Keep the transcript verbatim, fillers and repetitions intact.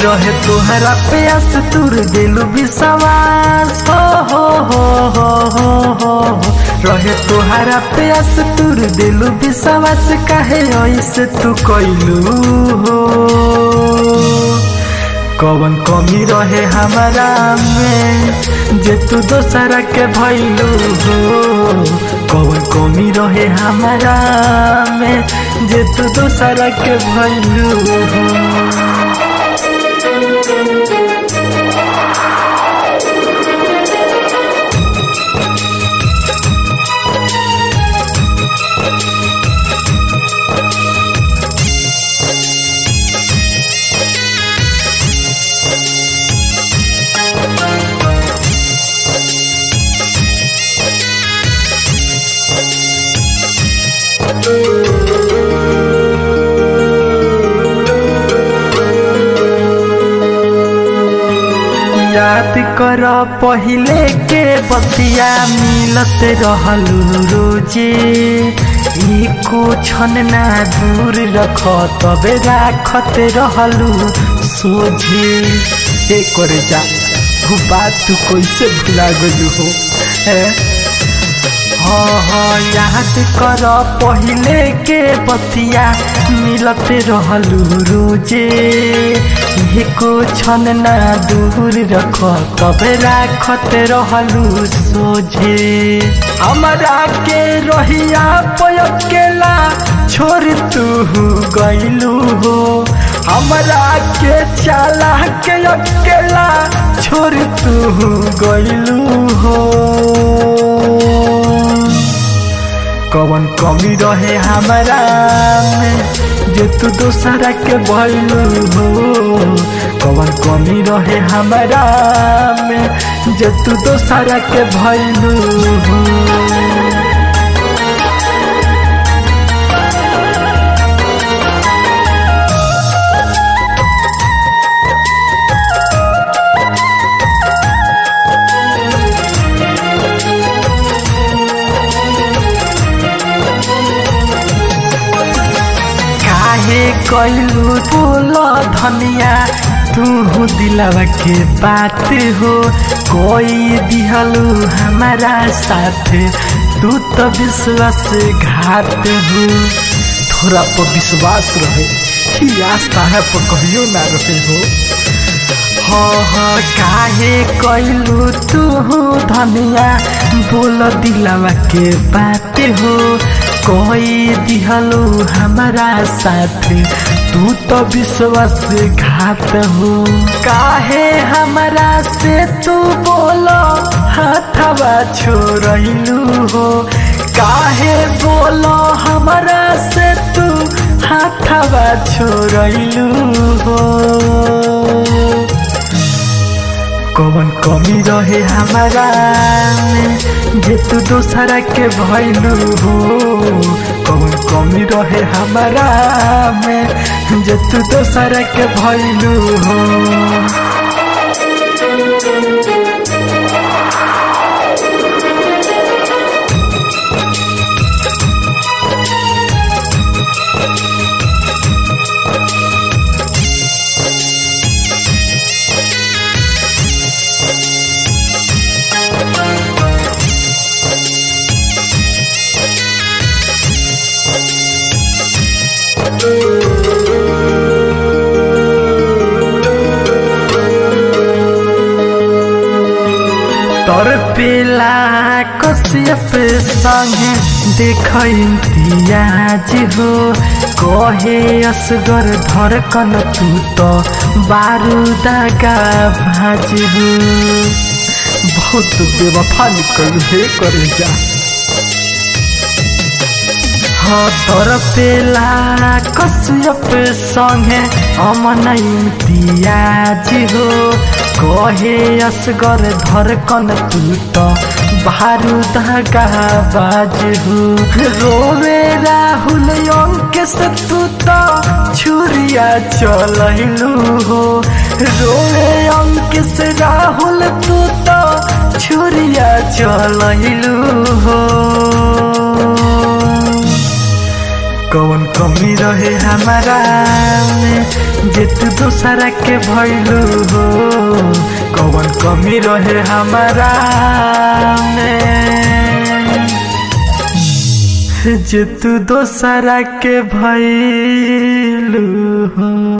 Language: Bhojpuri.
रहे तोहरा प्यास तुर दिलु विश्वास हो हो हो हो हो हो रहे तोहरा प्यास तुर दिलु विश्वास काहे ऐसे तू कइलू हो कौन कमी रहे हमारा में जे तू दोसरा के भइलू हो कौन कमी रहे हमारा में जे तू दोसरा के भइलू हो याद कर पहिले के बतिया मिलत रहलू रोजे एको क्षण ना दूर रख तबे राखत रहलू सोझे ए करे जा वो बात तू कैसे भुला गलू हो हाँ हाँ याद कर पहिले के बतिया मिलत रहलू रोजे एको क्षण ना दूर रख तबे राखत रहलू सोझे हमरा के रहिया पयकेला छोड़ तू गइलू हो हमरा के चाला के अकेला छोड़ तू गइलू हो कौन कमी रहे हमारा में जे तू दोसरा के भइलू हो कौन कमी रहे हमारा में जे तू दोसरा के भइलू हो कैलू बोल धनिया तू दिलवा के बात हो कोई दिहलू हमारा साथ तू तो विश्वास घात हो थोड़ा पर विश्वास रहे कि आस्था है पर कहियो ना रहे हो हाँ हाँ काहे कैलू तू धनिया बोल दिलवा के बात हो कोई दिहलू हमारा साथ तू तो विश्वास घात हो काहे हमारा से तू बोलो हाथवा छोड़लू हो काहे बोलो हमारा से तू हाथवा छोड़लू हो कौन कमी रहे हमारा में जे तू दोसरा के भइलू हो कौन कमी रहे हमारा में जे तू दोसरा के भइलू हो तोर पेला कश्यप संगे देख इम्तियाज हो कहे असगर धड़कन तू तो बारूदा का भाज हो बहुत बेवफा निकल हे करे जा हाँ तोर पेला कश्यप संगे अमन इम्तियाज हो कहे असगर धड़कन तू तो बारूद का बाज हो रोवे राहुल अंकेश तू तो छुरिया चललू हो रोवे अंकेश राहुल तू तो छुरिया चललू हो कौन कमी रहे हमारा में जे तू दोसरा के भइलू हो कौन कमी रहे हमारा में जे तू दोसरा के भइलू हो।